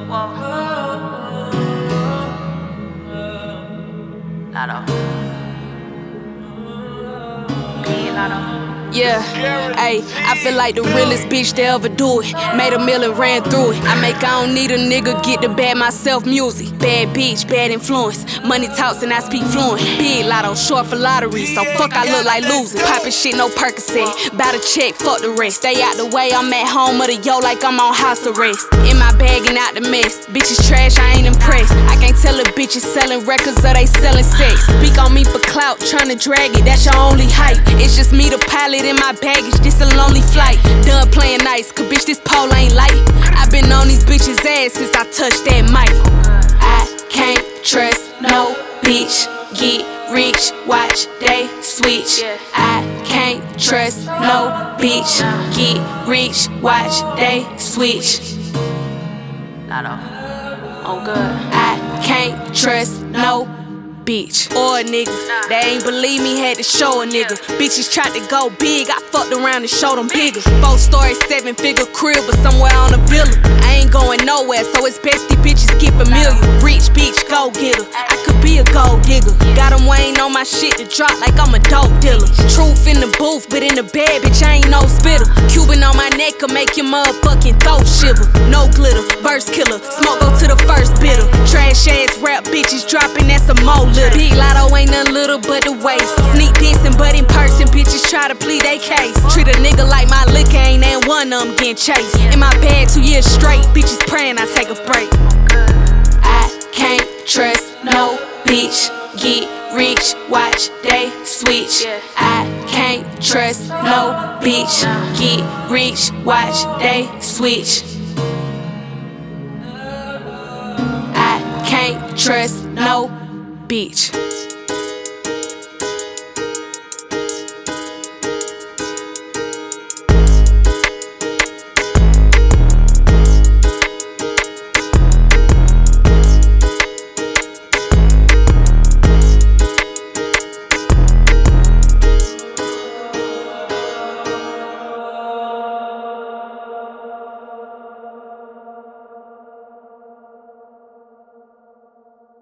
Yeah, ayy, I feel like the realest bitch to ever do it. Made a meal and ran through it. I don't need a nigga, get the bad myself music. Bad bitch, bad influence. Money talks and I speak fluent. Big lotto, short for lottery, so fuck I look like losing. Poppin' shit, no Percocet. Bout a check, fuck the rest. Stay out the way, I'm at home of the yo like I'm on house arrest. In my bag and out the mess. Bitches trash, I ain't impressed. I can't tell a bitch is selling records or they selling sex. Speak on me for clout, tryna drag it, that's your only hype. It's just me, the pilot, in my baggage, this a lonely flight. Done playing nice, cause bitch, this pole ain't light. I been on these bitches' ass since I touched that mic. I can't trust no bitch, get rich, watch they switch. I can't trust no bitch, get rich, watch they switch. Oh good. I can't trust no bitch or a nigga. They ain't believe me, had to show a nigga. Bitches tried to go big, I fucked around and showed them bigger. 4-story, 7-figure crib, but somewhere on a villa. I ain't going nowhere, so it's best these bitches get familiar. Rich bitch, go getter. I could be a gold digger. Got them weighing on my shit to drop like I'm a dope dealer. Truth in the booth, but in the bed, bitch, I ain't no spitter. Cuban on my neck could make your motherfucking throat shiver. No glitter, verse killer. Smoke go to the first bitter. Trash ass rap bitches dropping, that's a mo little. Big lotto ain't nothing little but the waist. Sneak dissing, but in person, bitches try to plead they case. Treat a nigga like my liquor ain't and one of them getting chased. In my bed 2 years straight, bitches praying I take a break. I can't trust no bitch, get rich, watch they switch. I can't trust no bitch, get rich, watch they switch. I can't trust no bitch.